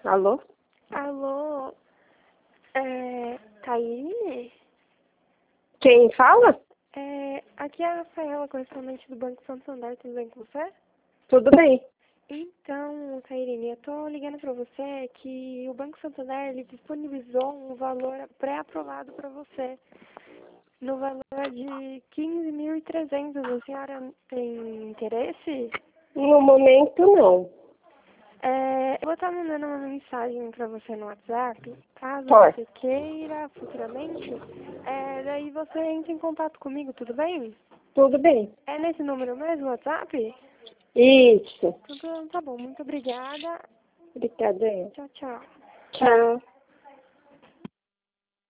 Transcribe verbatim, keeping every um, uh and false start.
Alô? Alô, é, Taine? Quem fala? É, aqui é a Rafaela, correspondente do Banco Santander, tudo bem com você? Tudo bem. Então, Tairine, eu tô ligando pra você que o Banco Santander, ele disponibilizou um valor pré-aprovado pra você, no valor de quinze mil e trezentos. A senhora tem interesse? No momento, não. É, eu vou estar mandando uma mensagem para você no WhatsApp, caso Pode. você queira futuramente, é, daí você entra em contato comigo, tudo bem? Tudo bem. É nesse número mesmo, WhatsApp? Isso. Tudo tá bom, muito obrigada. Obrigada. Tchau, tchau. Tchau.